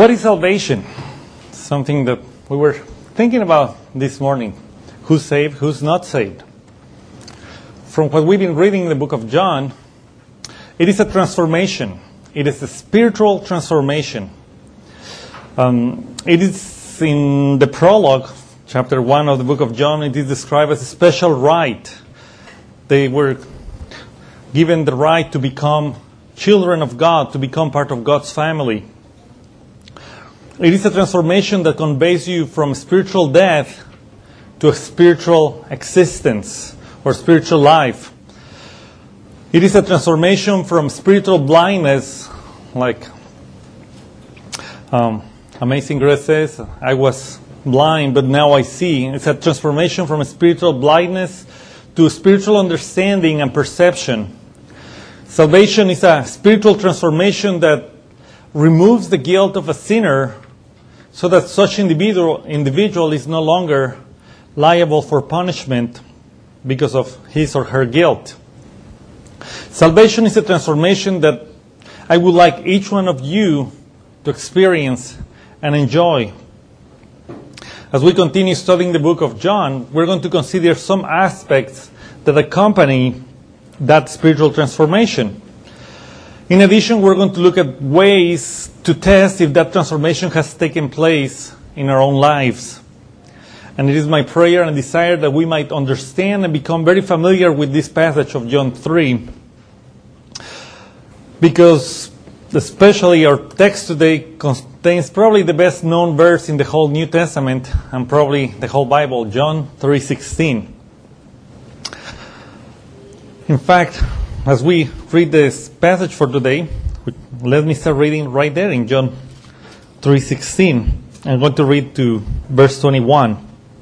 What is salvation? Something that we were thinking about this morning. Who's saved, who's not saved? From what we've been reading in the book of John, it is a transformation. It is a spiritual transformation. It is in the prologue, chapter 1 of the book of John, it is described as a special right. They were given the right to become children of God, to become part of God's family. It is a transformation that conveys you from spiritual death to a spiritual existence or spiritual life. It is a transformation from spiritual blindness, like Amazing Grace says, I was blind, but now I see. It's a transformation from a spiritual blindness to spiritual understanding and perception. Salvation is a spiritual transformation that removes the guilt of a sinner so that such individual is no longer liable for punishment because of his or her guilt. Salvation is a transformation that I would like each one of you to experience and enjoy. As we continue studying the book of John, we're going to consider some aspects that accompany that spiritual transformation. In addition, we're going to look at ways to test if that transformation has taken place in our own lives. And it is my prayer and desire that we might understand and become very familiar with this passage of John 3. Because especially our text today contains probably the best known verse in the whole New Testament and probably the whole Bible, John 3:16. In fact, as we read this passage for today, let me start reading right there in John 3:16. I'm going to read to verse 21.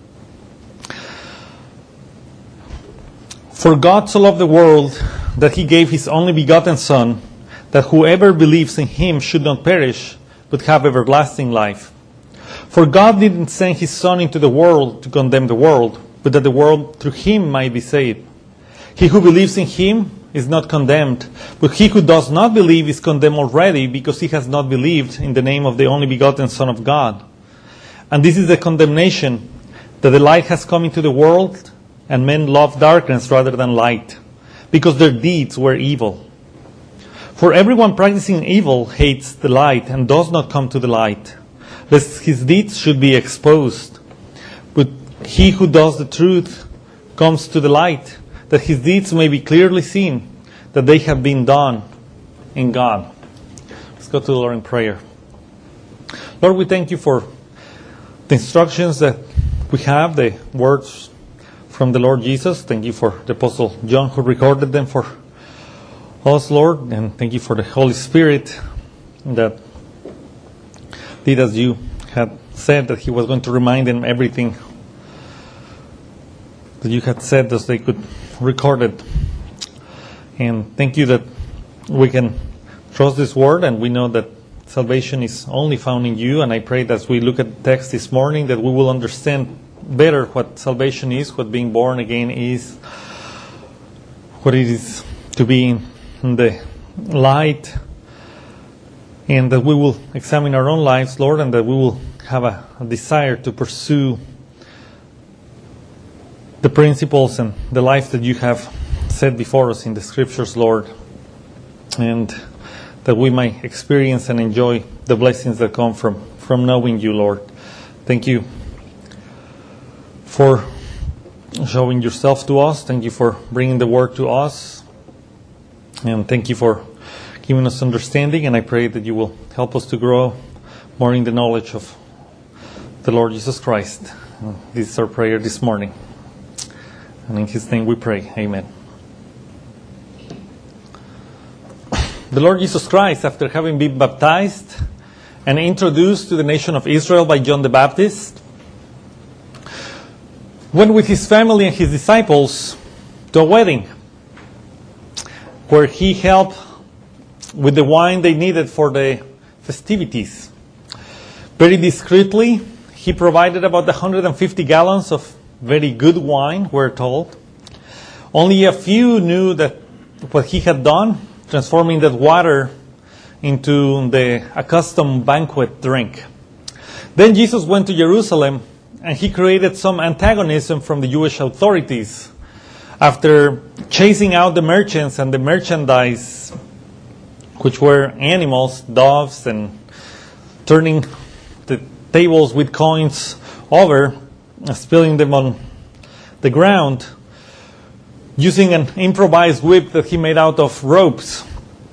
For God so loved the world that he gave his only begotten Son, that whoever believes in him should not perish, but have everlasting life. For God didn't send his Son into the world to condemn the world, but that the world through him might be saved. He who believes in him is not condemned, but he who does not believe is condemned already, because he has not believed in the name of the only begotten Son of God. And this is the condemnation, that the light has come into the world, and men love darkness rather than light, because their deeds were evil. For everyone practicing evil hates the light and does not come to the light, lest his deeds should be exposed. But he who does the truth comes to the light, that his deeds may be clearly seen, that they have been done in God. Let's go to the Lord in prayer. Lord, we thank you for the instructions that we have, the words from the Lord Jesus. Thank you for the Apostle John who recorded them for us, Lord. And thank you for the Holy Spirit that did as you had said, that he was going to remind them everything that you had said as they could record it. And thank you that we can trust this word, and we know that salvation is only found in you. And I pray that as we look at the text this morning, that we will understand better what salvation is, what being born again is, what it is to be in the light, and that we will examine our own lives, Lord, and that we will have a desire to pursue the principles and the life that you have set before us in the Scriptures, Lord, and that we might experience and enjoy the blessings that come from knowing you, Lord. Thank you for showing yourself to us. Thank you for bringing the word to us. And thank you for giving us understanding. And I pray that you will help us to grow more in the knowledge of the Lord Jesus Christ. This is our prayer this morning. And in his name we pray. Amen. The Lord Jesus Christ, after having been baptized and introduced to the nation of Israel by John the Baptist, went with his family and his disciples to a wedding where he helped with the wine they needed for the festivities. Very discreetly, he provided about 150 gallons of very good wine, we're told. Only a few knew that what he had done, transforming that water into the accustomed banquet drink. Then Jesus went to Jerusalem, and he created some antagonism from the Jewish authorities. After chasing out the merchants and the merchandise, which were animals, doves, and turning the tables with coins over, spilling them on the ground, using an improvised whip that he made out of ropes.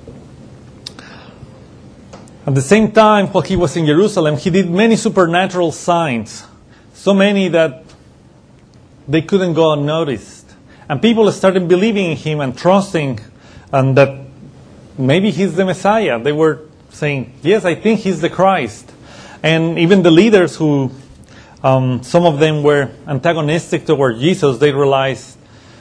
At the same time, while he was in Jerusalem, he did many supernatural signs, so many that they couldn't go unnoticed. And people started believing in him and trusting and that maybe he's the Messiah. They were saying, yes, I think he's the Christ. And even the leaders who, some of them were antagonistic toward Jesus, they realized,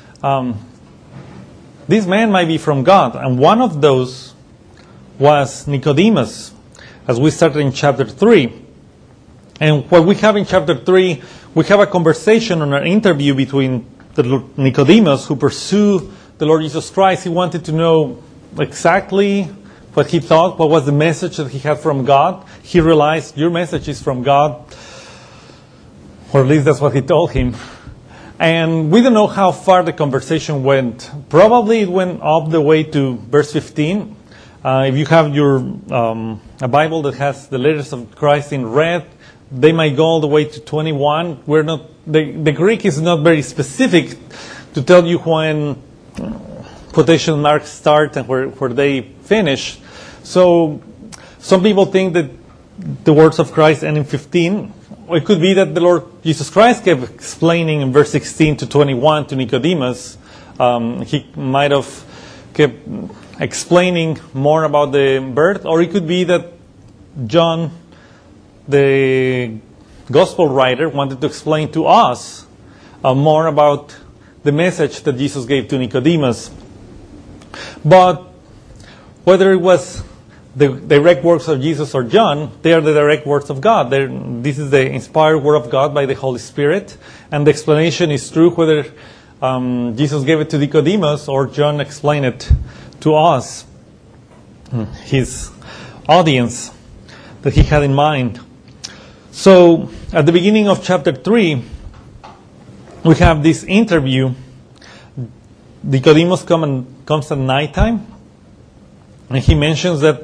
this man might be from God. And one of those was Nicodemus, as we started in chapter 3. And what we have in chapter 3, we have a conversation or an interview between Nicodemus, who pursued the Lord Jesus Christ. He wanted to know exactly what he thought, what was the message that he had from God. He realized, your message is from God. Or at least that's what he told him. And we don't know how far the conversation went. Probably it went up the way to verse 15. If you have your a Bible that has the letters of Christ in red, they might go all the way to 21. We're not. The Greek is not very specific to tell you when quotation marks start and where they finish. So some people think that the words of Christ end in 15. Or it could be that the Lord Jesus Christ kept explaining in verse 16 to 21 to Nicodemus. He might have kept explaining more about the birth. Or it could be that John, the gospel writer, wanted to explain to us more about the message that Jesus gave to Nicodemus. But whether it was the direct words of Jesus or John, they are the direct words of God. This is the inspired word of God by the Holy Spirit. And the explanation is true whether Jesus gave it to Nicodemus or John explained it to us, his audience that he had in mind. So, at the beginning of chapter 3, we have this interview. Nicodemus comes at nighttime, and he mentions that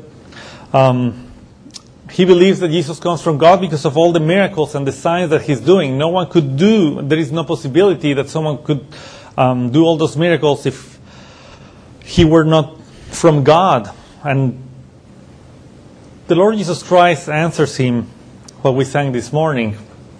he believes that Jesus comes from God because of all the miracles and the signs that he's doing. No one could do, there is no possibility that someone could do all those miracles if he were not from God. And the Lord Jesus Christ answers him, what we sang this morning.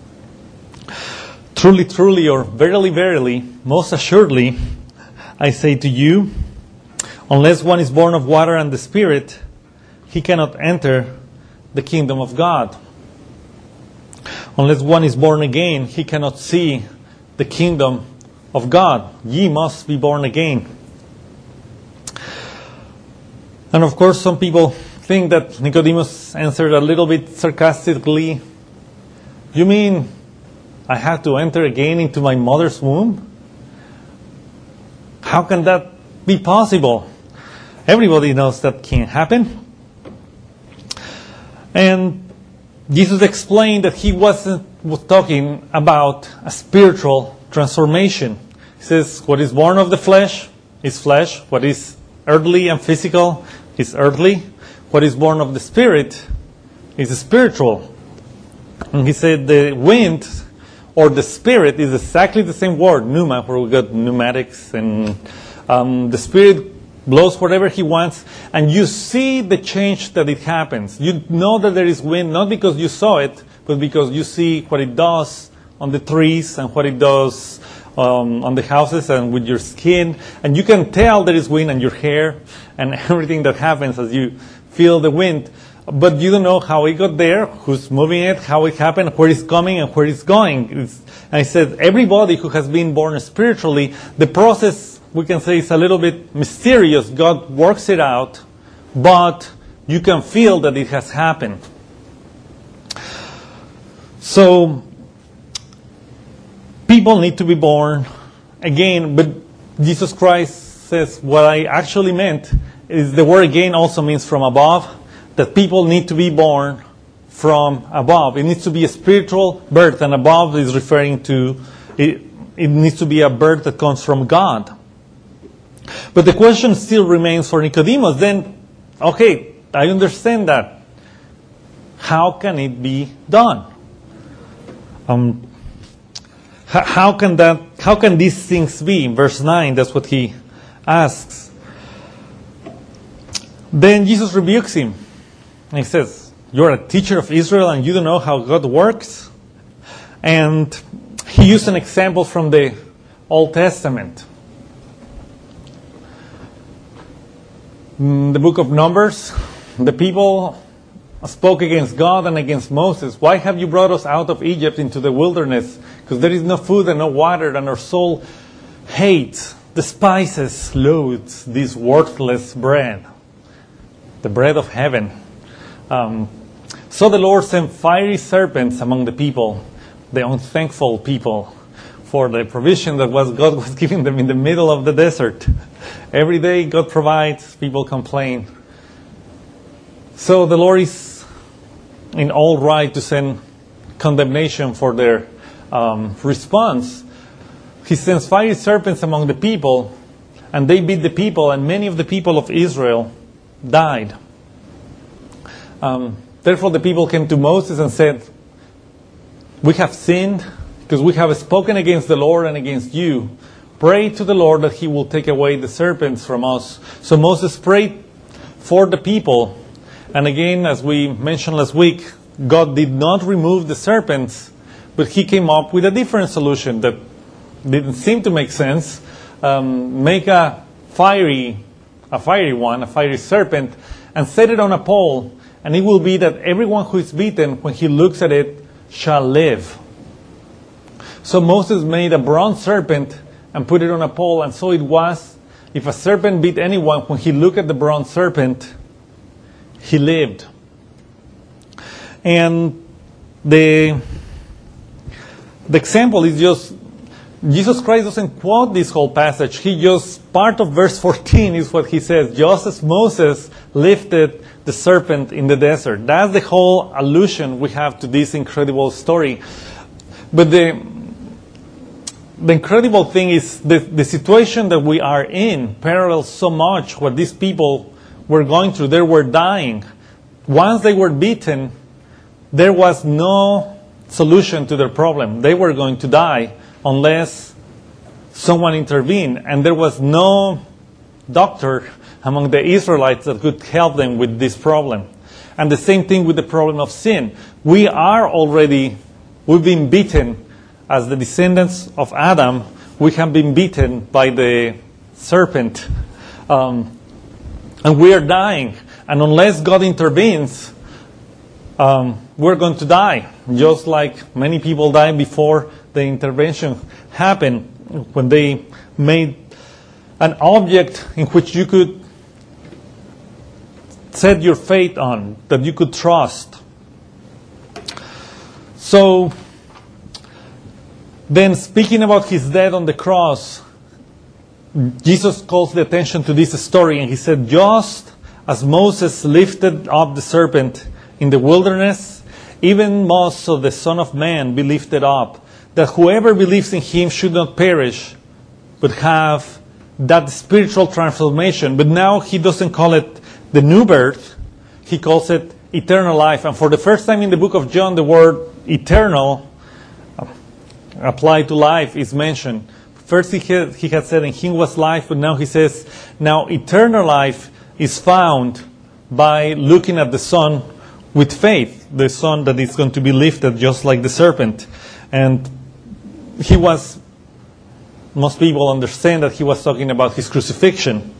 Truly, truly, or verily, verily, most assuredly, I say to you, unless one is born of water and the Spirit, he cannot enter the kingdom of God. Unless one is born again, he cannot see the kingdom of God. Ye must be born again. And of course, some people think that Nicodemus answered a little bit sarcastically, you mean I have to enter again into my mother's womb? How can that be possible? Everybody knows that can't happen. And Jesus explained that he was talking about a spiritual transformation. He says, what is born of the flesh is flesh. What is earthly and physical is earthly. What is born of the Spirit is spiritual. And he said the wind or the Spirit is exactly the same word, pneuma, where we got pneumatics. And the Spirit blows whatever he wants. And you see the change that it happens. You know that there is wind, not because you saw it, but because you see what it does on the trees and what it does on the houses and with your skin. And you can tell there is wind on your hair and everything that happens as you feel the wind. But you don't know how it got there, who's moving it, how it happened, where it's coming and where it's going. And I said, everybody who has been born spiritually, the process, we can say, is a little bit mysterious. God works it out, but you can feel that it has happened. So, people need to be born again, but Jesus Christ says what I actually meant is the word again also means from above. that people need to be born from above. It needs to be a spiritual birth, and above is referring to, it needs to be a birth that comes from God. But the question still remains for Nicodemus, then, okay, I understand that. How can it be done? How can these things be? In verse 9, that's what he asks. Then Jesus rebukes him. And he says, you're a teacher of Israel and you don't know how God works? And he used an example from the Old Testament. In the book of Numbers, the people spoke against God and against Moses. Why have you brought us out of Egypt into the wilderness? Because there is no food and no water, and our soul hates, despises, loathes this worthless bread, the bread of heaven. So the Lord sent fiery serpents among the people, the unthankful people, for the provision that God was giving them in the middle of the desert. Every day God provides, people complain. So the Lord is in all right to send condemnation for their response. He sends fiery serpents among the people, and they beat the people, and many of the people of Israel died. Therefore the people came to Moses and said, we have sinned because we have spoken against the Lord and against you. Pray to the Lord that he will take away the serpents from us. So Moses prayed for the people. And again, as we mentioned last week, God did not remove the serpents, but he came up with a different solution that didn't seem to make sense. Make a fiery serpent, and set it on a pole. And it will be that everyone who is beaten, when he looks at it, shall live. So Moses made a bronze serpent and put it on a pole, and so it was, if a serpent beat anyone, when he looked at the bronze serpent, he lived. And the example is just, Jesus Christ doesn't quote this whole passage. He just, part of verse 14 is what he says, just as Moses lifted the serpent in the desert. That's the whole allusion we have to this incredible story. But the incredible thing is the situation that we are in parallels so much what these people were going through. They were dying. Once they were beaten, there was no solution to their problem. They were going to die unless someone intervened. And there was no doctor among the Israelites that could help them with this problem. And the same thing with the problem of sin. We've been beaten as the descendants of Adam. We have been beaten by the serpent. And we are dying. And unless God intervenes, we're going to die. Just like many people died before the intervention happened, when they made an object in which you could set your faith on, that you could trust. So, then speaking about his death on the cross, Jesus calls the attention to this story, and he said, just as Moses lifted up the serpent in the wilderness, even must so the Son of Man be lifted up, that whoever believes in him should not perish, but have that spiritual transformation. But now he doesn't call it the new birth, he calls it eternal life. And for the first time in the book of John, the word eternal applied to life is mentioned. First he had said in him was life, but now he says, now eternal life is found by looking at the Son with faith, the Son that is going to be lifted just like the serpent. And most people understand that he was talking about his crucifixion.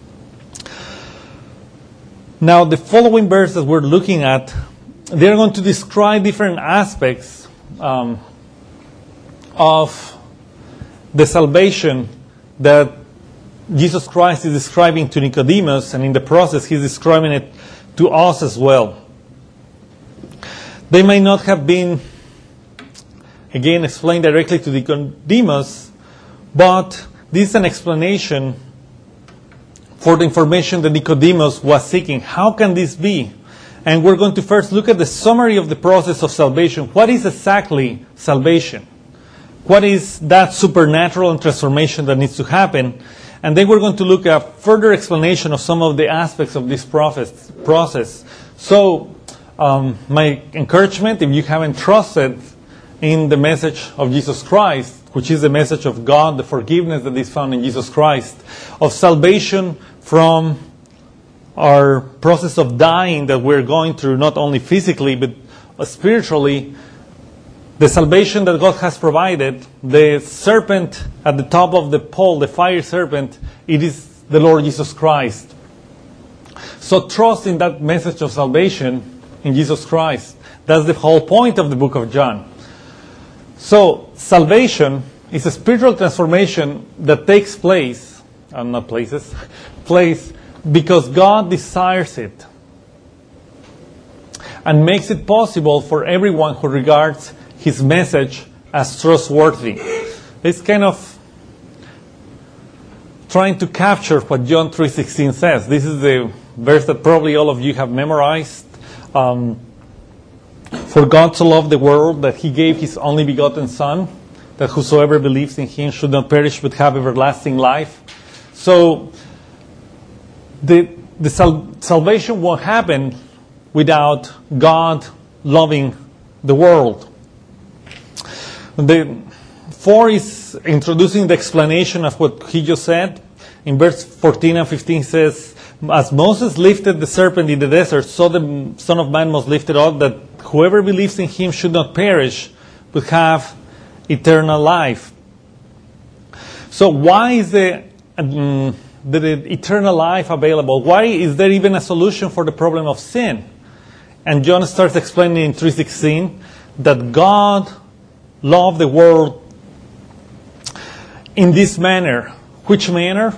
Now, the following verse that we're looking at, they're going to describe different aspects of the salvation that Jesus Christ is describing to Nicodemus, and in the process he's describing it to us as well. They may not have been, again, explained directly to Nicodemus, but this is an explanation for the information that Nicodemus was seeking. How can this be? And we're going to first look at the summary of the process of salvation. What is exactly salvation? What is that supernatural and transformation that needs to happen? And then we're going to look at further explanation of some of the aspects of this process. So, my encouragement, if you haven't trusted in the message of Jesus Christ, which is the message of God, the forgiveness that is found in Jesus Christ, of salvation from our process of dying that we're going through, not only physically, but spiritually, the salvation that God has provided, the serpent at the top of the pole, the fire serpent, it is the Lord Jesus Christ. So trust in that message of salvation in Jesus Christ. That's the whole point of the book of John. So salvation is a spiritual transformation that takes place, place because God desires it and makes it possible for everyone who regards His message as trustworthy. It's kind of trying to capture what John 3:16 says. This is the verse that probably all of you have memorized. For God so loved the world that He gave His only begotten Son, that whosoever believes in Him should not perish but have everlasting life. So the salvation won't happen without God loving the world. The 4 is introducing the explanation of what he just said. In verse 14 and 15 says, as Moses lifted the serpent in the desert, so the Son of Man must lift it up, that whoever believes in Him should not perish, but have eternal life. So why is the eternal life available? Why is there even a solution for the problem of sin? And John starts explaining in 3:16 that God loved the world in this manner. Which manner?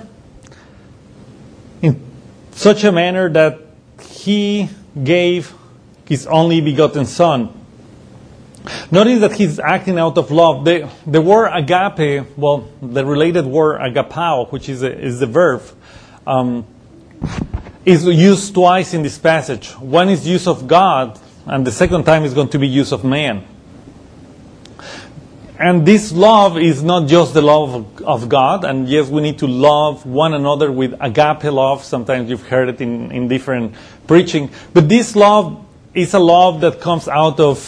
In such a manner that He gave His only begotten Son. Notice that He's acting out of love. The word agape, well, the related word agapao, which is the verb, is used twice in this passage. One is use of God, and the second time is going to be use of man. And this love is not just the love of God, and yes, we need to love one another with agape love. Sometimes you've heard it in different preaching. But this love is a love that comes out of,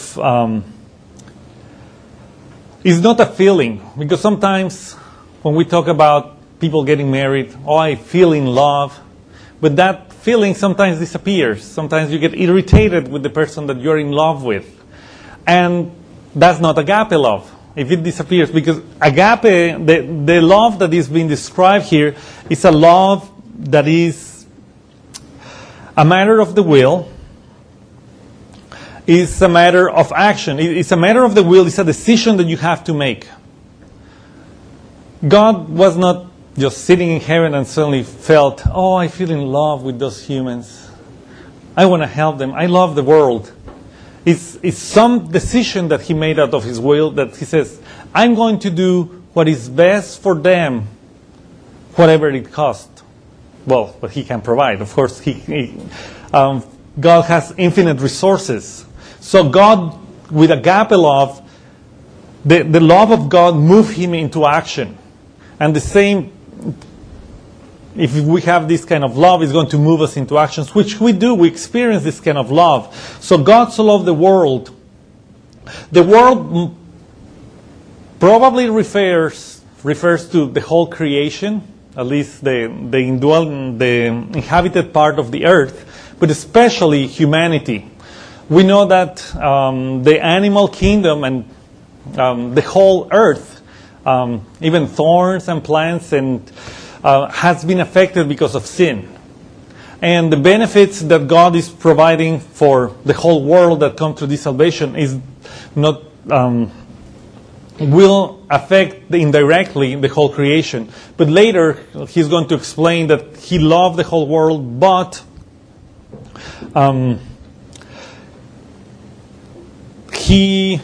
it's not a feeling. Because sometimes when we talk about people getting married, oh, I feel in love. But that feeling sometimes disappears. Sometimes you get irritated with the person that you're in love with. And that's not agape love. If it disappears, because agape, the love that is being described here is a love that is a matter of the will, is a matter of action. It's a matter of the will, it's a decision that you have to make. God was not just sitting in heaven and suddenly felt, oh, I feel in love with those humans. I want to help them. I love the world. It's some decision that He made out of His will, that He says, I'm going to do what is best for them, whatever it costs. Well, what He can provide. Of course, God has infinite resources. So God, with agape love, the love of God moved Him into action. And the same, if we have this kind of love, it's going to move us into actions, which we do. We experience this kind of love. So God so loved the world. The world probably refers to the whole creation, at least the inhabited part of the earth, but especially humanity. We know that the animal kingdom and the whole earth, even thorns and plants, and has been affected because of sin. And the benefits that God is providing for the whole world that come through this salvation is not will affect indirectly the whole creation. But later, He's going to explain that He loved the whole world, but He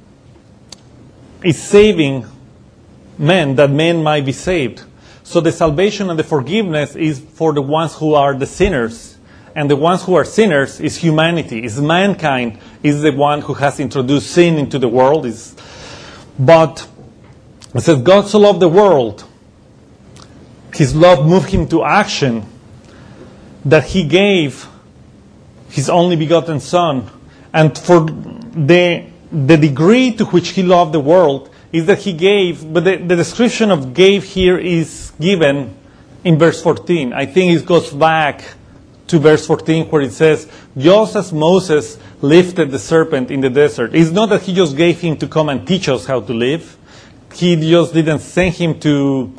is saving men, that men might be saved. So the salvation and the forgiveness is for the ones who are the sinners. and the ones who are sinners is humanity, is mankind, is the one who has introduced sin into the world. But it says, God so loved the world, his love moved him to action, that he gave his only begotten Son. And for the degree to which he loved the world is that he gave, but the description of gave here is given in verse 14. I think it goes back to verse 14 where it says, just as Moses lifted the serpent in the desert. It's not that he just gave him to come and teach us how to live. He just didn't send him to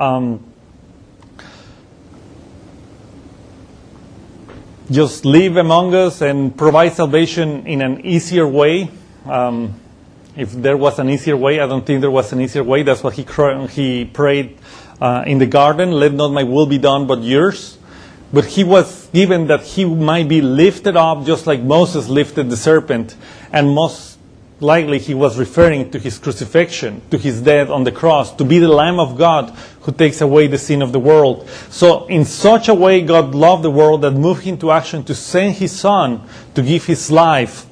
just live among us and provide salvation in an easier way. If there was an easier way, I don't think there was an easier way. That's what he prayed in the garden. Let not my will be done, but yours. But he was given that he might be lifted up just like Moses lifted the serpent. And most likely he was referring to his crucifixion, to his death on the cross, to be the Lamb of God who takes away the sin of the world. So in such a way God loved the world that moved him to action to send his Son to give his life.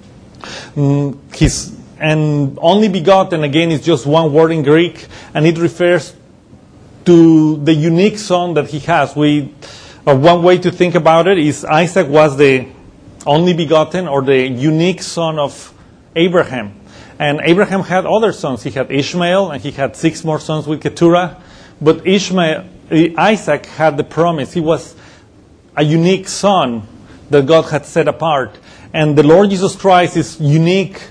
And only begotten, again, is just one word in Greek, and it refers to the unique son that he has. One way to think about it is Isaac was the only begotten or the unique son of Abraham. And Abraham had other sons. He had Ishmael, and he had 6 more sons with Keturah. But Isaac had the promise. He was a unique son that God had set apart. And the Lord Jesus Christ is unique,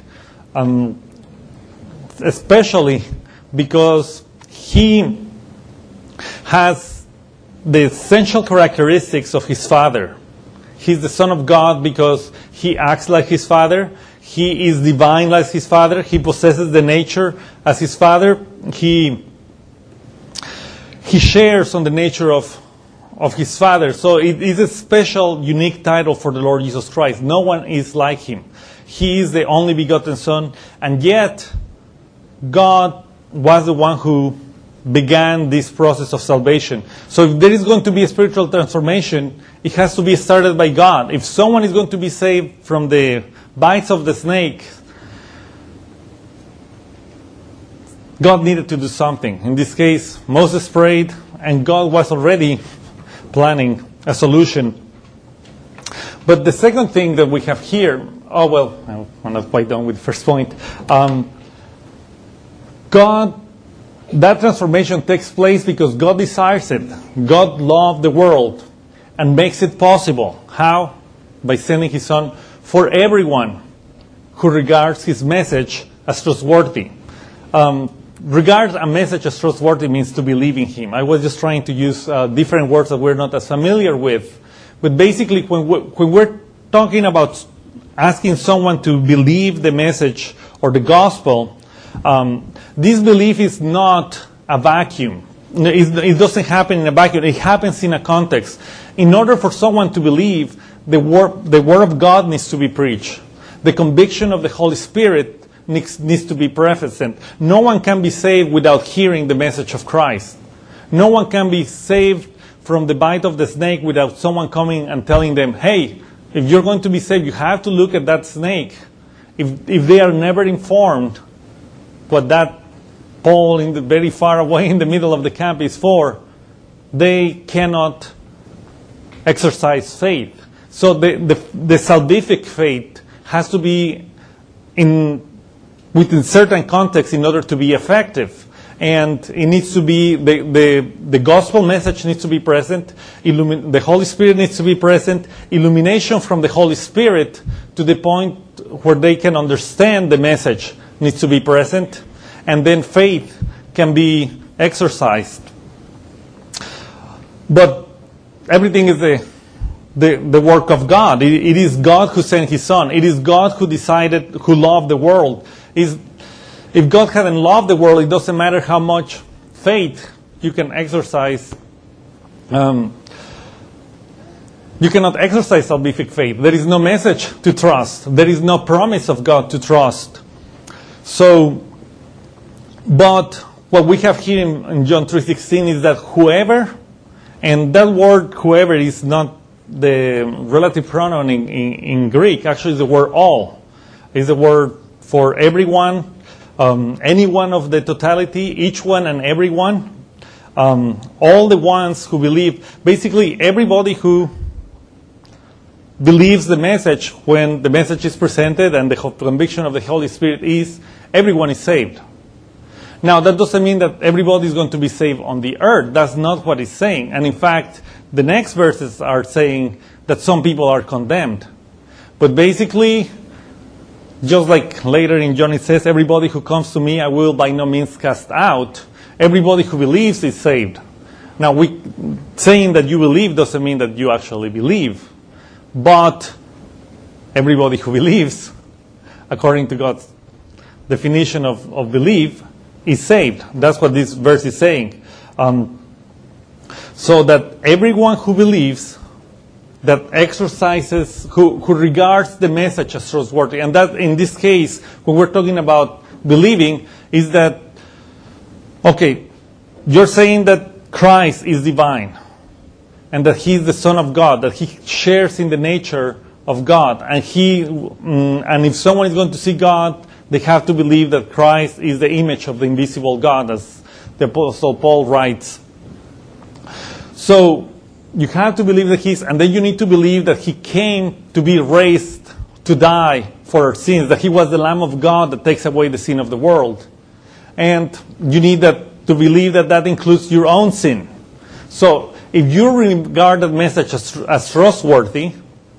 especially because he has the essential characteristics of his Father. He's the Son of God because he acts like his Father. He is divine like his Father. He possesses the nature as his Father. He shares on the nature of his Father. So it is a special, unique title for the Lord Jesus Christ. No one is like him. He is the only begotten Son, and yet God was the one who began this process of salvation. So if there is going to be a spiritual transformation, it has to be started by God. If someone is going to be saved from the bites of the snake, God needed to do something. In this case, Moses prayed, and God was already planning a solution. But the second thing that we have here, I'm not quite done with the first point. That transformation takes place because God desires it. God loved the world and makes it possible. How? By sending his Son for everyone who regards his message as trustworthy. Regard a message as trustworthy means to believe in him. I was just trying to use different words that we're not as familiar with. But basically, when we're talking about asking someone to believe the message or the gospel, this belief is not a vacuum. It doesn't happen in a vacuum. It happens in a context. In order for someone to believe, the word of God needs to be preached. The conviction of the Holy Spirit needs to be present. No one can be saved without hearing the message of Christ. No one can be saved from the bite of the snake without someone coming and telling them, hey, if you're going to be saved, you have to look at that snake. If they are never informed what that pole very far away in the middle of the camp is for, they cannot exercise faith. So the salvific faith has to be within certain context in order to be effective. And it needs to be, the gospel message needs to be present, the Holy Spirit needs to be present, illumination from the Holy Spirit to the point where they can understand the message needs to be present, and then faith can be exercised. But everything is the work of God. It is God who sent his Son. It is God who decided, who loved the world. If God hadn't loved the world, it doesn't matter how much faith you can exercise. You cannot exercise salvific faith. There is no message to trust. There is no promise of God to trust. But what we have here in John 3:16 is that whoever, and that word whoever is not the relative pronoun in Greek actually is the word all. It's the word for everyone, anyone of the totality, each one and everyone. All the ones who believe, basically everybody who believes the message when the message is presented and the conviction of the Holy Spirit is, everyone is saved. Now, that doesn't mean that everybody is going to be saved on the earth. That's not what it's saying. And in fact, the next verses are saying that some people are condemned. But basically, just like later in John it says, everybody who comes to me I will by no means cast out. Everybody who believes is saved. Now, saying that you believe doesn't mean that you actually believe. But everybody who believes, according to God's definition of belief, is saved. That's what this verse is saying. So that everyone who believes, that exercises, who regards the message as trustworthy, and that in this case, when we're talking about believing, is that, okay, you're saying that Christ is divine, and that He is the Son of God, that He shares in the nature of God, and if someone is going to see God, they have to believe that Christ is the image of the invisible God, as the Apostle Paul writes. So, you have to believe that and then you need to believe that He came to be raised, to die for our sins, that He was the Lamb of God that takes away the sin of the world. And you need to believe that includes your own sin. So, if you regard that message as trustworthy,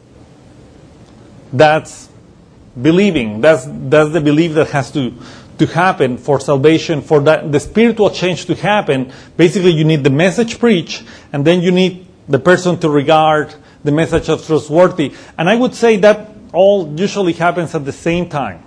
that's believing. That's the belief that has to happen for salvation, for the spiritual change to happen. Basically, you need the message preached, and then you need the person to regard the message as trustworthy. And I would say that all usually happens at the same time.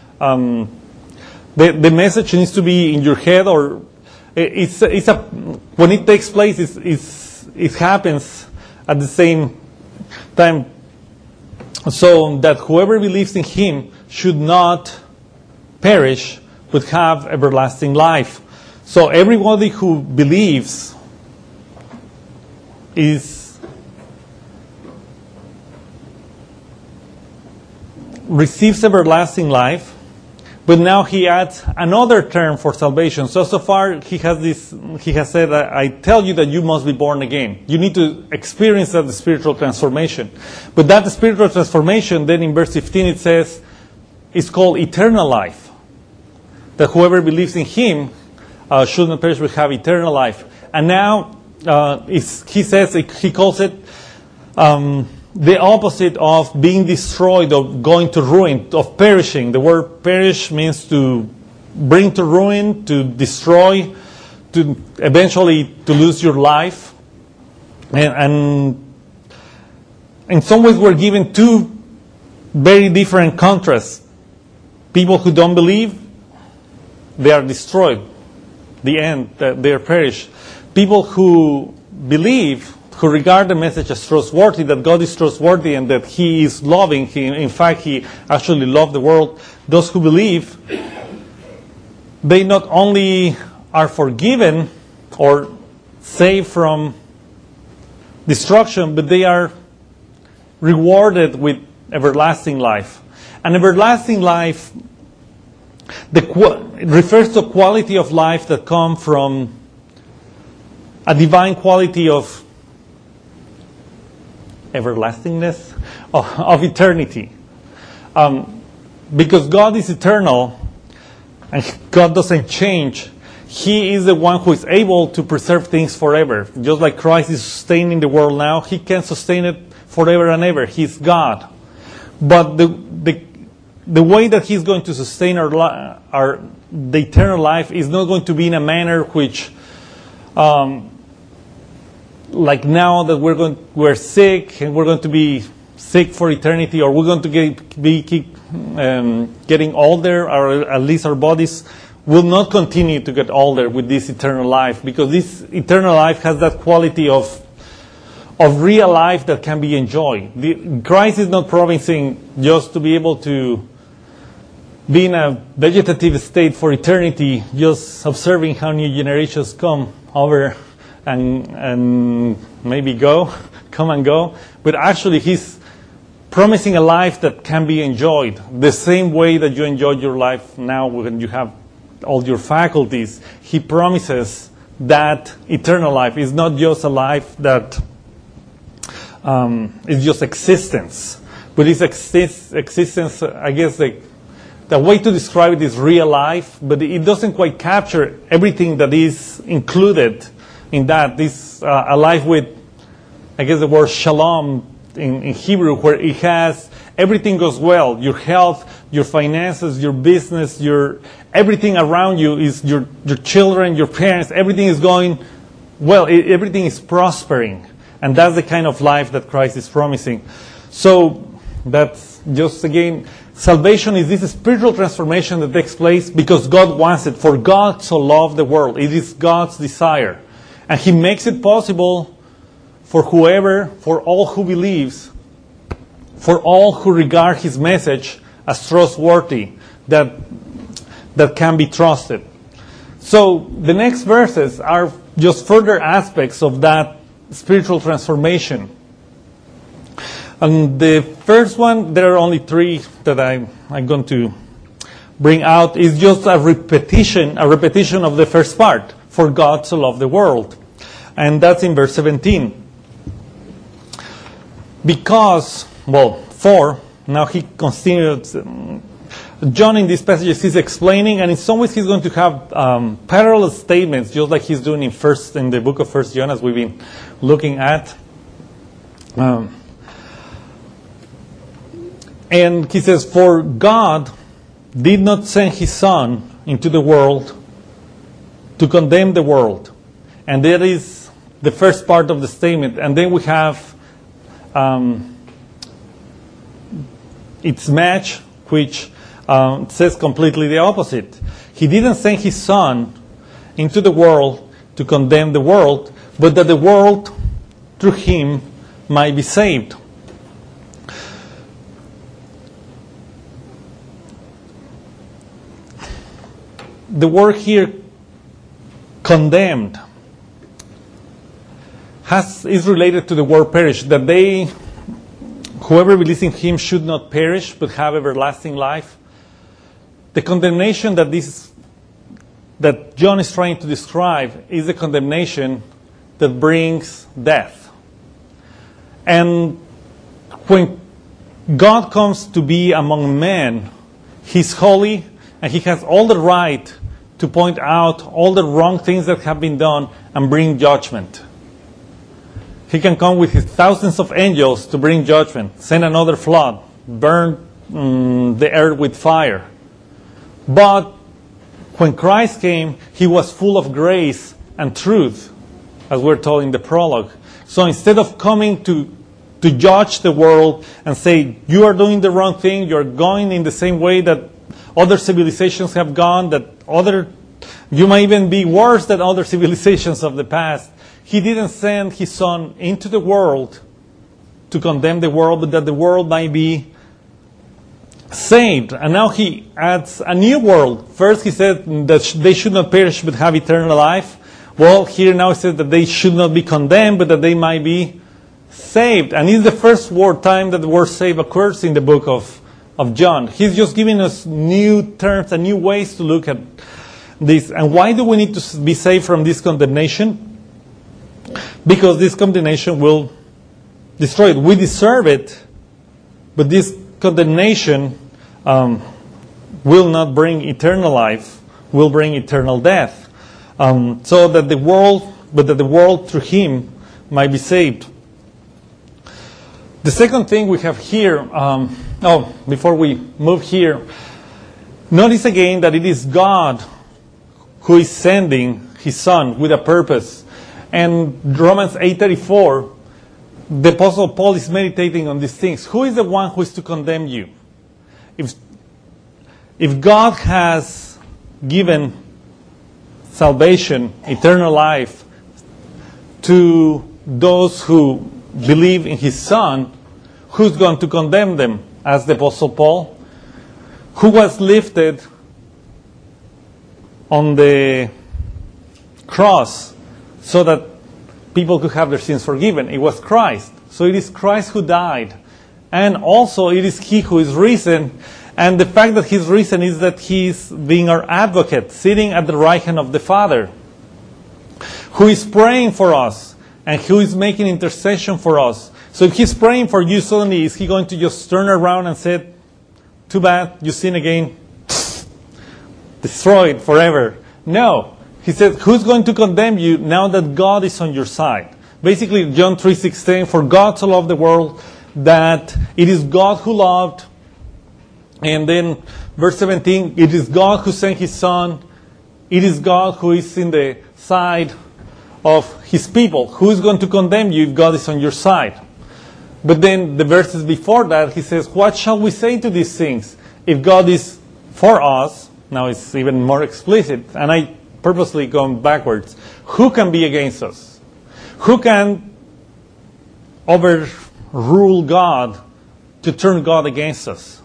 The message needs to be in your head, or when it takes place, it happens at the same time. So that whoever believes in Him should not perish, but have everlasting life. So everybody who believes receives everlasting life, but now he adds another term for salvation. So far he has said, I tell you that you must be born again. You need to experience that spiritual transformation. But that spiritual transformation, then in verse 15 it says, is called eternal life. That whoever believes in Him should not perish but have eternal life. And now he calls it the opposite of being destroyed, of going to ruin, of perishing. The word perish means to bring to ruin, to destroy, to eventually to lose your life. And in some ways we're given two very different contrasts. People who don't believe, they are destroyed. The end, they are perished. People who believe, who regard the message as trustworthy, that God is trustworthy and that He is loving. In fact, He actually loved the world. Those who believe, they not only are forgiven or saved from destruction, but they are rewarded with everlasting life. And everlasting life refers to a quality of life that comes from a divine quality of everlastingness, of eternity. Because God is eternal and God doesn't change, He is the one who is able to preserve things forever. Just like Christ is sustaining the world now, He can sustain it forever and ever. He's God. But the way that He's going to sustain the eternal life is not going to be in a manner which, like now that we're sick and we're going to be sick for eternity, or we're going to keep getting older, or at least our bodies will not continue to get older with this eternal life, because this eternal life has that quality of real life that can be enjoyed. Christ is not promising just to be able to be in a vegetative state for eternity, just observing how new generations come over and maybe come and go. But actually, he's promising a life that can be enjoyed the same way that you enjoy your life now when you have all your faculties. He promises that eternal life is not just a life that is just existence, but it's existence, I guess the way to describe it is real life, but it doesn't quite capture everything that is included in that. This a life with, I guess, the word shalom in Hebrew, where it has everything goes well. Your health, your finances, your business, everything around you is your children, your parents. Everything is going well. Everything is prospering, and that's the kind of life that Christ is promising. So that's just again. Salvation is this spiritual transformation that takes place because God wants it. For God so loved the world. It is God's desire. And He makes it possible for all who believes, for all who regard His message as trustworthy, that can be trusted. So the next verses are just further aspects of that spiritual transformation. And the first one, there are only three that I'm going to bring out, is just a repetition of the first part. For God so loved the world. And that's in verse 17. Now he continues, John in these passages is explaining, and in some ways he's going to have parallel statements, just like he's doing in the book of 1 John, as we've been looking at. And he says, for God did not send His Son into the world to condemn the world. And that is the first part of the statement. And then we have its match, which says completely the opposite. He didn't send His Son into the world to condemn the world, but that the world, through Him, might be saved. The word here, condemned, is related to the word perish, that whoever believes in Him should not perish, but have everlasting life. The condemnation that John is trying to describe is the condemnation that brings death. And when God comes to be among men, He's holy, and He has all the right to point out all the wrong things that have been done and bring judgment. He can come with His thousands of angels to bring judgment, send another flood, burn the earth with fire. But when Christ came, He was full of grace and truth, as we're told in the prologue. So instead of coming to judge the world and say, you are doing the wrong thing, you're going in the same way that other civilizations have gone, you might even be worse than other civilizations of the past. He didn't send His Son into the world to condemn the world, but that the world might be saved. And now He adds a new world. First He said that they should not perish but have eternal life. Well, here now He says that they should not be condemned, but that they might be saved. And it's the first time that the word save occurs in the book of John. He's just giving us new terms and new ways to look at this. And why do we need to be saved from this condemnation? Because this condemnation will destroy it. We deserve it, but this condemnation will not bring eternal life, will bring eternal death. So that the world through Him might be saved. The second thing we have here, before we move here, notice again that it is God who is sending His Son with a purpose. And Romans 8:34, the Apostle Paul is meditating on these things. Who is the one who is to condemn you? If God has given salvation, eternal life, to those who believe in His Son, who's going to condemn them? As the Apostle Paul, who was lifted on the cross so that people could have their sins forgiven. It was Christ. So it is Christ who died. And also it is He who is risen. And the fact that He's risen is that He's being our advocate, sitting at the right hand of the Father, who is praying for us and who is making intercession for us. So if He's praying for you, suddenly is He going to just turn around and say, too bad, you sin again, destroyed forever? No. He said, who's going to condemn you now that God is on your side? Basically, John 3:16, for God so loved the world that it is God who loved. And then verse 17, it is God who sent His Son. It is God who is in the side of His people. Who is going to condemn you if God is on your side? But then the verses before that, He says, what shall we say to these things? If God is for us, now it's even more explicit, and I purposely gone backwards. Who can be against us? Who can overrule God to turn God against us?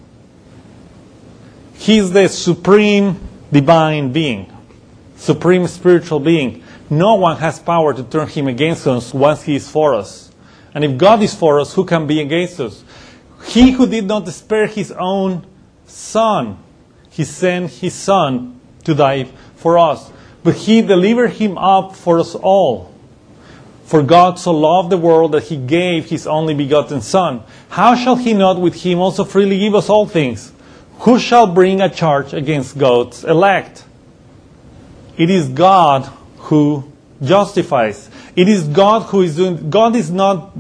He's the supreme divine being, supreme spiritual being. No one has power to turn Him against us once He is for us. And if God is for us, who can be against us? He who did not spare His own Son, He sent His Son to die for us. But He delivered Him up for us all. For God so loved the world that He gave His only begotten Son. How shall He not with Him also freely give us all things? Who shall bring a charge against God's elect? It is God who justifies. It is God who is doing. God is not.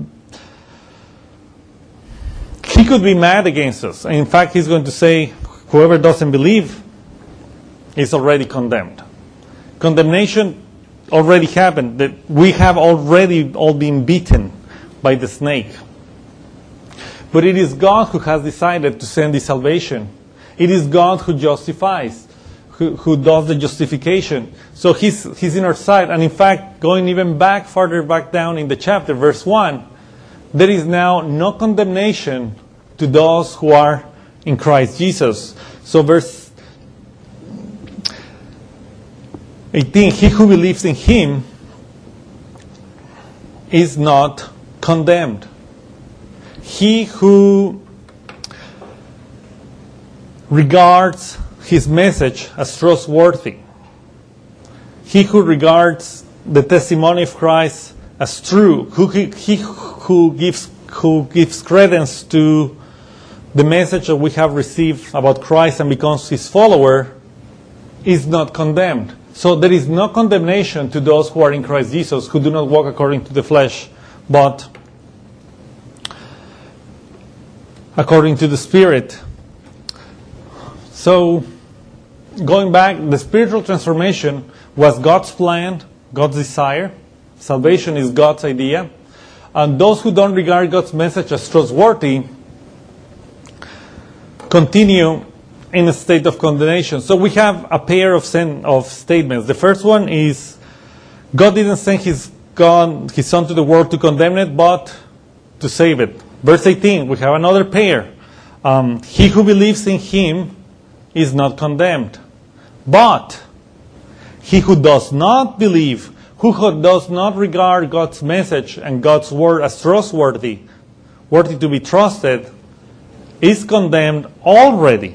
He could be mad against us. And in fact, He's going to say, whoever doesn't believe is already condemned. Condemnation already happened. That we have already all been beaten by the snake. But it is God who has decided to send the salvation. It is God who justifies, who does the justification. So He's in our side. And in fact, going even farther back down in the chapter, verse 1, there is now no condemnation to those who are in Christ Jesus. So verse 18, he who believes in Him is not condemned. He who regards His message as trustworthy, he who regards the testimony of Christ as true, he who gives credence to the message that we have received about Christ and becomes His follower, is not condemned. So there is no condemnation to those who are in Christ Jesus, who do not walk according to the flesh, but according to the Spirit. So, going back, the spiritual transformation was God's plan, God's desire. Salvation is God's idea. And those who don't regard God's message as trustworthy continue in a state of condemnation. So we have a pair of statements. The first one is, God didn't send His Son to the world to condemn it, but to save it. Verse 18, we have another pair. He who believes in Him is not condemned. But he who does not believe, who does not regard God's message and God's word as trustworthy, worthy to be trusted, is condemned already,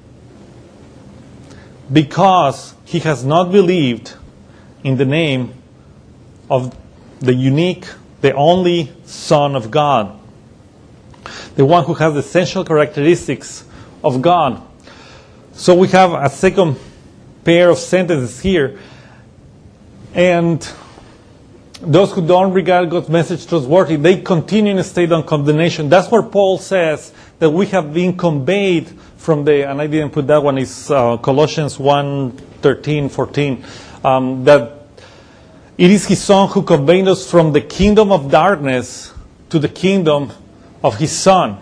because he has not believed in the name of the unique, the only Son of God, the one who has the essential characteristics of God. So we have a second pair of sentences here. And those who don't regard God's message trustworthy, they continue in a state of condemnation. That's where Paul says that we have been conveyed from the, and I didn't put that one, it's Colossians 1:13-14, that it is His Son who conveyed us from the kingdom of darkness to the kingdom of His Son.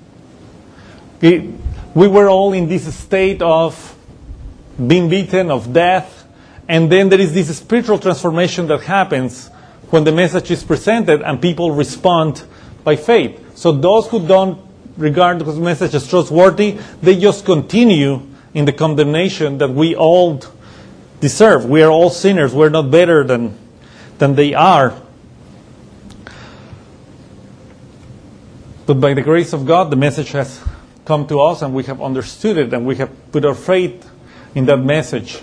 We were all in this state of being beaten, of death, and then there is this spiritual transformation that happens when the message is presented and people respond by faith. So those who don't regard the message as trustworthy, they just continue in the condemnation that we all deserve. We are all sinners. We're not better than they are. But by the grace of God, the message has come to us and we have understood it and we have put our faith in that message.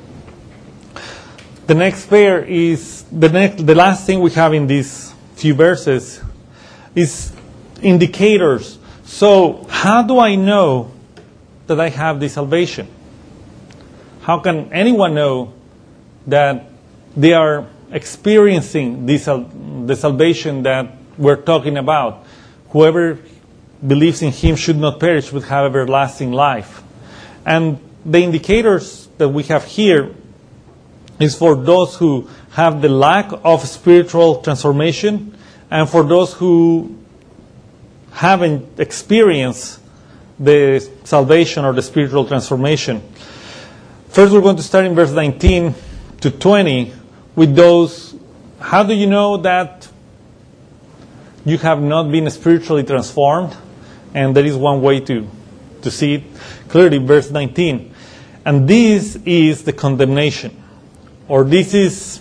The next pair is, the last thing we have in these few verses is indicators. So, how do I know that I have this salvation? How can anyone know that they are experiencing the salvation that we're talking about? Whoever believes in him should not perish but have everlasting life. And the indicators that we have here is for those who have the lack of spiritual transformation and for those who haven't experienced the salvation or the spiritual transformation. First, we're going to start in verse 19 to 20 with those. How do you know that you have not been spiritually transformed? And there is one way to see it clearly, verse 19. And this is the condemnation, or this is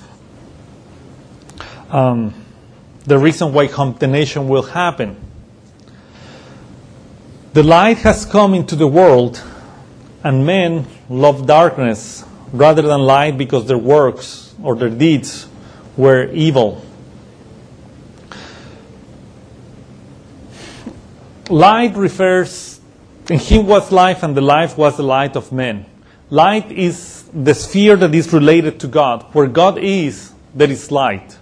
the reason why condemnation will happen. The light has come into the world, and men love darkness rather than light because their works or their deeds were evil. Light refers, in him was life, and the life was the light of men. Light is the sphere that is related to God. Where God is, there is light.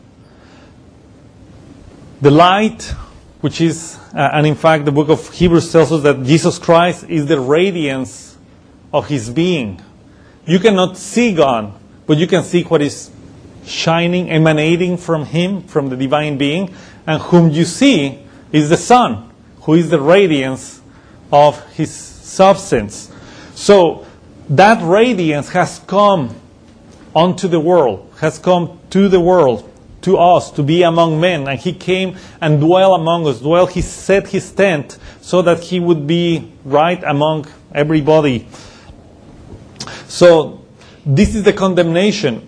The light, which is, and in fact the book of Hebrews tells us that Jesus Christ is the radiance of his being. You cannot see God, but you can see what is shining, emanating from him, from the divine being, and whom you see is the Son, who is the radiance of his substance. So that radiance has come onto the world, has come to the world, to us, to be among men. And he came and dwelt among us. He set his tent so that he would be right among everybody. So this is the condemnation.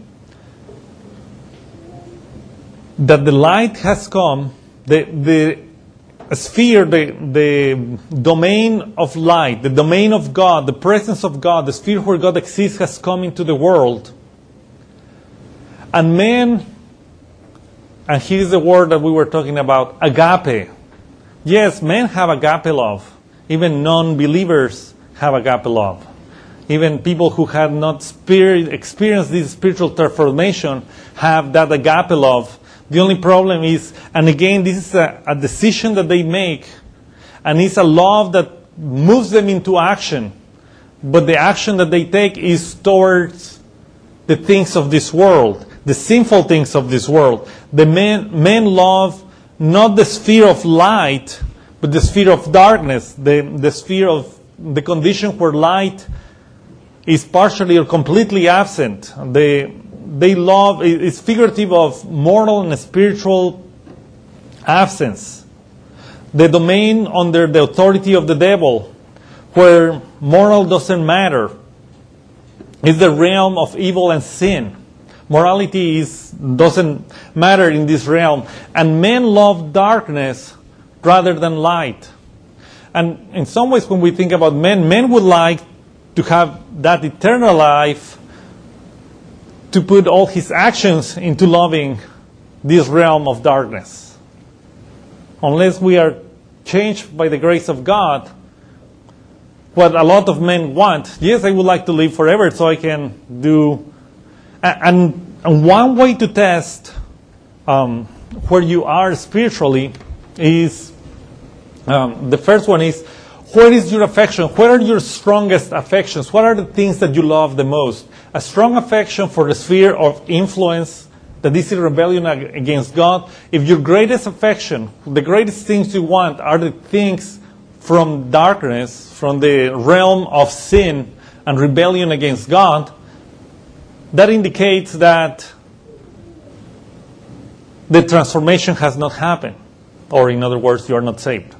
That the light has come, the sphere, the domain of light, the domain of God, the presence of God, the sphere where God exists has come into the world. And men, and here's the word that we were talking about, agape. Yes, men have agape love. Even non-believers have agape love. Even people who have not experienced this spiritual transformation have that agape love. The only problem is, and again, this is a decision that they make, and it's a love that moves them into action. But the action that they take is towards the things of this world, the sinful things of this world. The men love not the sphere of light, but the sphere of darkness, the sphere of the condition where light is partially or completely absent. They love, it's figurative of moral and spiritual absence. The domain under the authority of the devil, where moral doesn't matter, is the realm of evil and sin. Morality doesn't matter in this realm. And men love darkness rather than light. And in some ways, when we think about men would like to have that eternal life, to put all his actions into loving this realm of darkness. Unless we are changed by the grace of God, what a lot of men want, yes, I would like to live forever so I can do... And one way to test where you are spiritually is, the first one is, where is your affection? Where are your strongest affections? What are the things that you love the most? A strong affection for the sphere of influence that is in rebellion against God. If your greatest affection, the greatest things you want are the things from darkness, from the realm of sin and rebellion against God, that indicates that the transformation has not happened. Or in other words, you are not saved.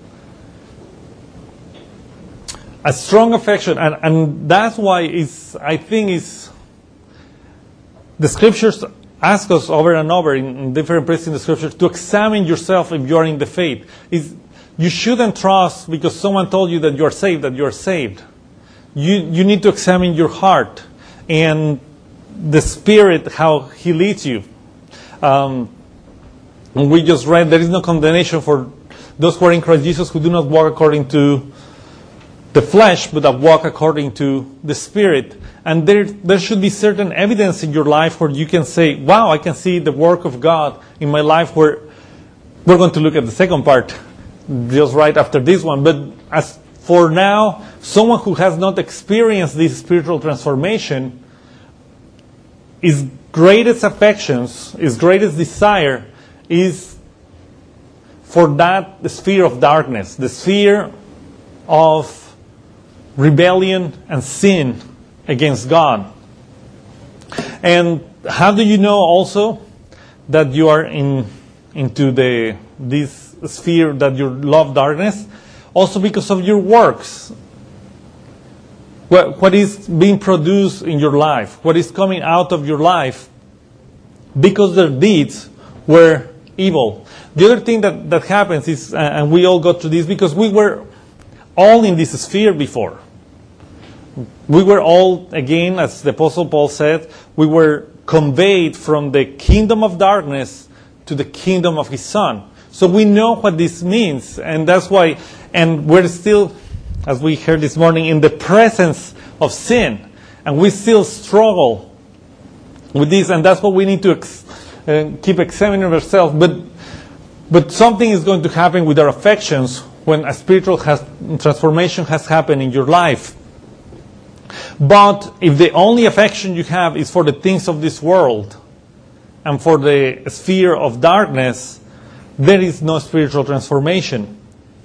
A strong affection, and that's why I think the scriptures ask us over and over in different places in the scriptures to examine yourself if you are in the faith. Is you shouldn't trust because someone told you that you're saved, that you're saved. You need to examine your heart and the Spirit, how He leads you. And we just read, there is no condemnation for those who are in Christ Jesus, who do not walk according to the flesh, but that walk according to the Spirit. And there should be certain evidence in your life where you can say, wow, I can see the work of God in my life. Where we're going to look at the second part just right after this one. But as for now, someone who has not experienced this spiritual transformation, his greatest affections, his greatest desire is for that sphere of darkness, the sphere of rebellion and sin against God. And how do you know also that you are into this sphere, that you love darkness? Also because of your works. What is being produced in your life? What is coming out of your life? Because their deeds were evil. The other thing that happens is, and we all go through this, because we were all in this sphere before. We were all, again, as the Apostle Paul said, we were conveyed from the kingdom of darkness to the kingdom of His Son. So we know what this means, and that's why, and we're still, as we heard this morning, in the presence of sin, and we still struggle with this, and that's what we need to keep examining ourselves. But something is going to happen with our affections when a spiritual transformation has happened in your life. But if the only affection you have is for the things of this world and for the sphere of darkness, there is no spiritual transformation.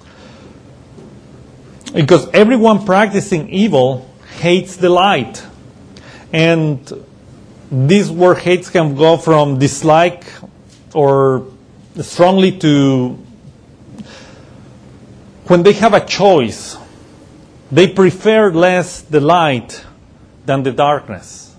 Because everyone practicing evil hates the light. And this word hates can go from dislike or strongly to when they have a choice. They prefer less the light than the darkness.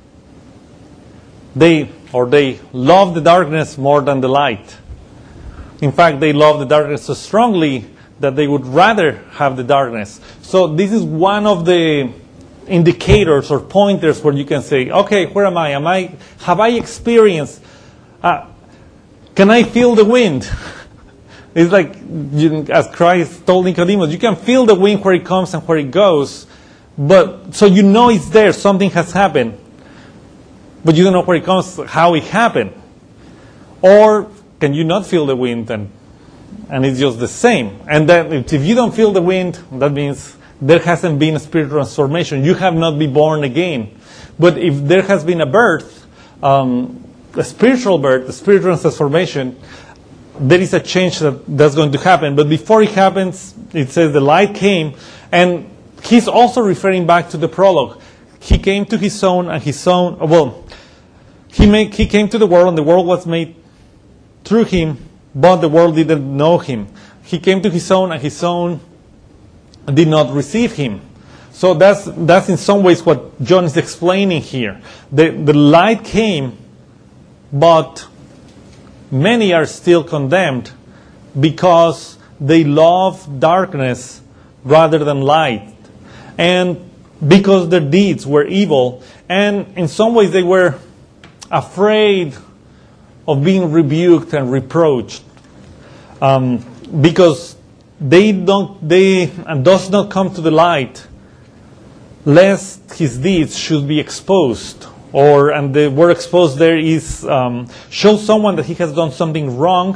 They love the darkness more than the light. In fact, they love the darkness so strongly that they would rather have the darkness. So this is one of the indicators or pointers where you can say, okay, where am I? Have I experienced, can I feel the wind? It's like, as Christ told Nicodemus, you can feel the wind where it comes and where it goes. But so you know it's there, something has happened. But you don't know where it comes, how it happened. Or can you not feel the wind and it's just the same? And then if you don't feel the wind, that means there hasn't been a spiritual transformation. You have not been born again. But if there has been a birth, a spiritual birth, a spiritual transformation, there is a change that's going to happen. But before it happens, it says the light came, and he's also referring back to the prologue. He came to His own, and His own, he came to the world, and the world was made through Him, but the world didn't know Him. He came to His own, and His own did not receive Him. So that's in some ways what John is explaining here. The light came, but many are still condemned because they love darkness rather than light. And because their deeds were evil. And in some ways they were afraid of being rebuked and reproached. Because they does not come to the light lest his deeds should be exposed. And the word exposed there is show someone that he has done something wrong,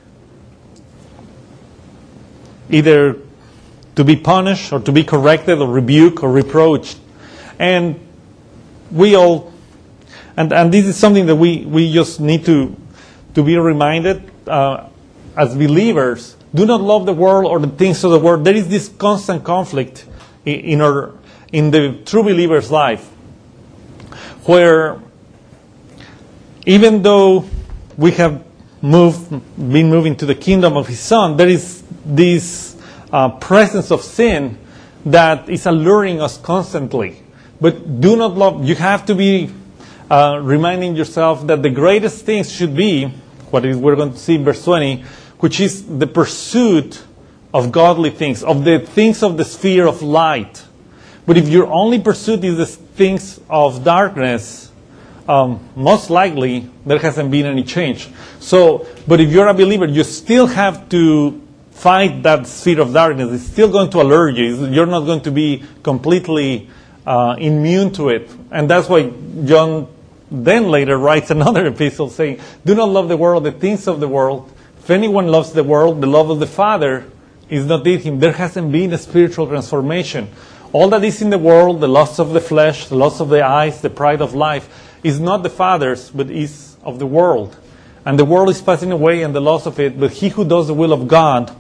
either to be punished or to be corrected or rebuked or reproached. And we all, and this is something that we just need to be reminded as believers. Do not love the world or the things of the world. There is this constant conflict in the true believer's life, where even though we have been moving to the kingdom of His Son, there is this presence of sin that is alluring us constantly. But do not love. You have to be reminding yourself that the greatest things should be what we're going to see in verse 20, which is the pursuit of godly things, of the things of the sphere of light. But if your only pursuit is the things of darkness, most likely there hasn't been any change. So, but if you're a believer, you still have to fight that sphere of darkness. It's still going to allure you. You're not going to be completely immune to it. And that's why John then later writes another epistle saying, do not love the world, the things of the world. If anyone loves the world, the love of the Father is not in him. There hasn't been a spiritual transformation. All that is in the world, the lust of the flesh, the lust of the eyes, the pride of life, is not the Father's, but is of the world. And the world is passing away and the loss of it, but he who does the will of God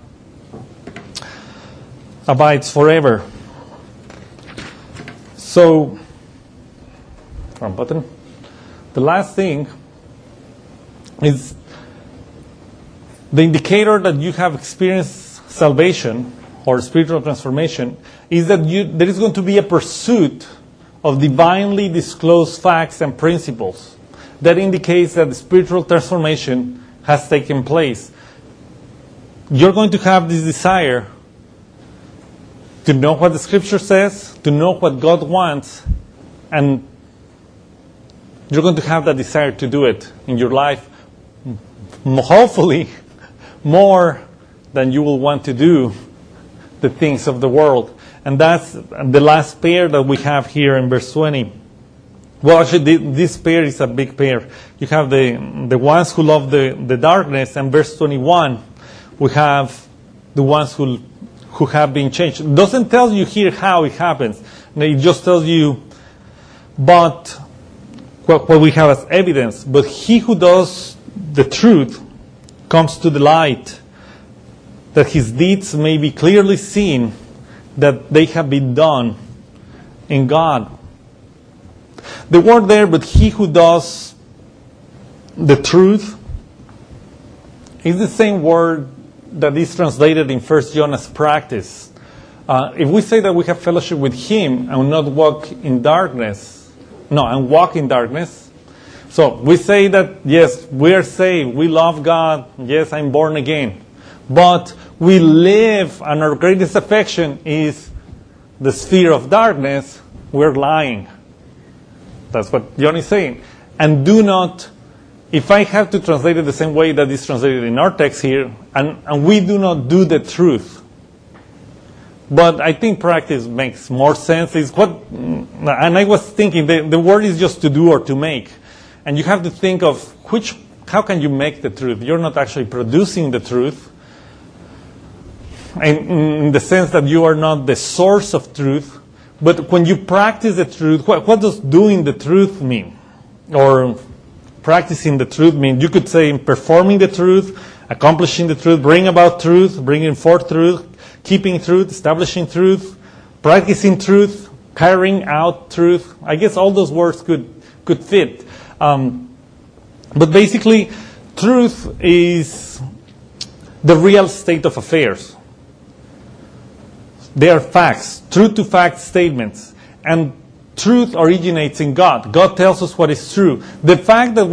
abides forever. So, wrong button. The last thing is the indicator that you have experienced salvation or spiritual transformation is that there is going to be a pursuit of divinely disclosed facts and principles. That indicates that the spiritual transformation has taken place. You're going to have this desire to know what the Scripture says, to know what God wants, and you're going to have that desire to do it in your life, hopefully more than you will want to do the things of the world. And that's the last pair that we have here in verse 20. Well, actually, this pair is a big pair. You have the ones who love the darkness, and verse 21, we have the ones who have been changed. It doesn't tell you here how it happens. It just tells you but what we have as evidence. But he who does the truth comes to the light, that his deeds may be clearly seen, that they have been done in God. The word there, but he who does the truth, is the same word that is translated in 1 John as practice. If we say that we have fellowship with him and not walk in darkness, and walk in darkness. So we say that, yes, we are saved, we love God, yes, I'm born again. But we live, and our greatest affection is the sphere of darkness, we're lying. That's what John is saying. And do not, if I have to translate it the same way that is translated in our text here, and we do not do the truth. But I think practice makes more sense. And I was thinking, the word is just to do or to make. And you have to think of how can you make the truth? You're not actually producing the truth. In the sense that you are not the source of truth. But when you practice the truth, what does doing the truth mean? Or practicing the truth mean? You could say performing the truth, accomplishing the truth, bringing about truth, bringing forth truth, keeping truth, establishing truth, practicing truth, carrying out truth. I guess all those words could fit. But basically, truth is the real state of affairs. They are facts, true-to-fact statements. And truth originates in God. God tells us what is true. The fact that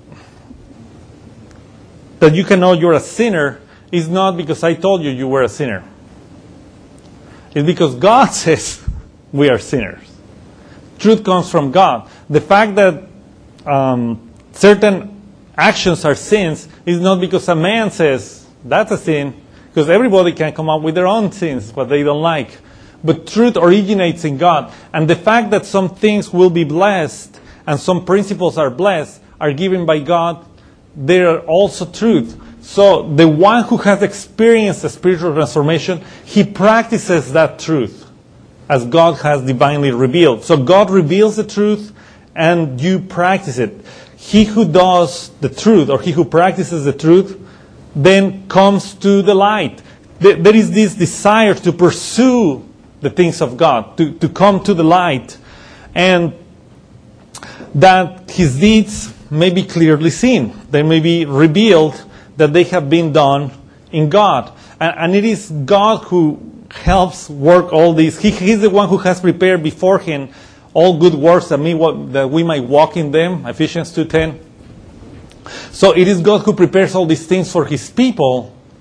you can know you're a sinner is not because I told you you were a sinner. It's because God says we are sinners. Truth comes from God. The fact that certain actions are sins is not because a man says that's a sin, because everybody can come up with their own sins, what they don't like. But truth originates in God. And the fact that some things will be blessed and some principles are blessed are given by God, they are also truth. So the one who has experienced a spiritual transformation, he practices that truth as God has divinely revealed. So God reveals the truth and you practice it. He who does the truth, or he who practices the truth, then comes to the light. There is this desire to pursue the things of God, to come to the light, and that his deeds may be clearly seen. They may be revealed that they have been done in God. And it is God who helps work all these. He's the one who has prepared beforehand all good works that we might walk in them, Ephesians 2:10. So it is God who prepares all these things for his people.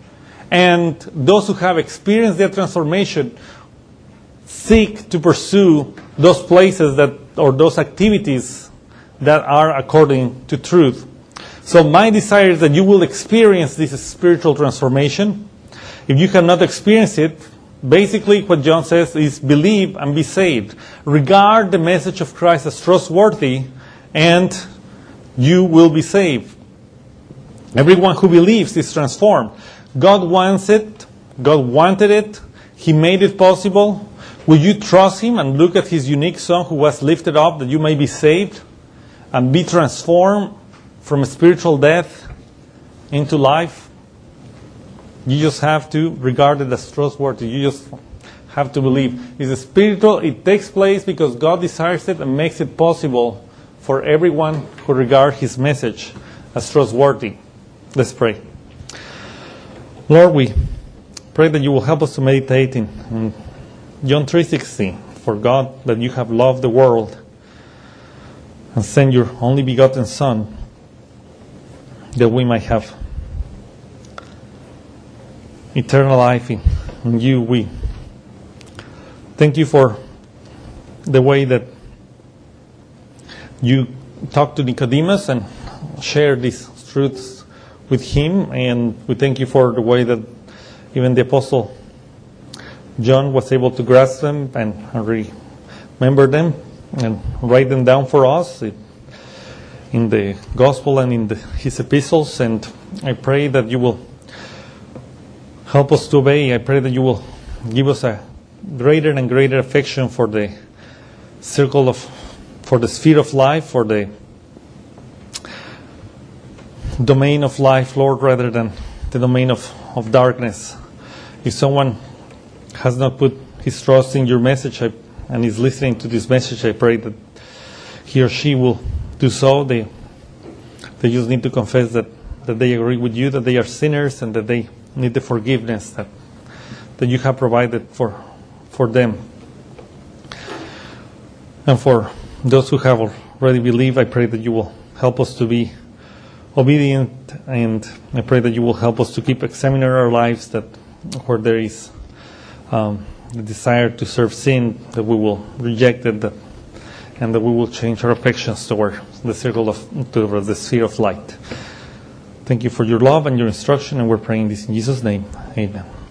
And those who have experienced their transformation seek to pursue those places or those activities that are according to truth. So my desire is that you will experience this spiritual transformation. If you have not experienced it, basically what John says is believe and be saved. Regard the message of Christ as trustworthy, and you will be saved. Everyone who believes is transformed. God wants it. God wanted it. He made it possible. Will you trust Him and look at His unique Son who was lifted up that you may be saved and be transformed from spiritual death into life? You just have to regard it as trustworthy. You just have to believe. It's spiritual. It takes place because God desires it and makes it possible for everyone who regards His message as trustworthy. Let's pray. Lord, we pray that you will help us to meditate in John 3:16. For God, that you have loved the world and sent your only begotten Son, that we might have eternal life in you. We thank you for the way that you talked to Nicodemus and shared these truths with him, and we thank you for the way that even the Apostle John was able to grasp them and remember them and write them down for us in the Gospel and in his epistles. And I pray that you will help us to obey. I pray that you will give us a greater and greater affection for the for the sphere of life, for the domain of life, Lord, rather than the domain of darkness. If someone has not put his trust in your message and is listening to this message, I pray that he or she will do so. They just need to confess that they agree with you, that they are sinners, and that they need the forgiveness that you have provided for them. And for those who have already believed, I pray that you will help us to be obedient, and I pray that you will help us to keep examining our lives, that where there is the desire to serve sin, that we will reject it, and that we will change our affections toward toward the sphere of light. Thank you for your love and your instruction, and we're praying this in Jesus' name. Amen.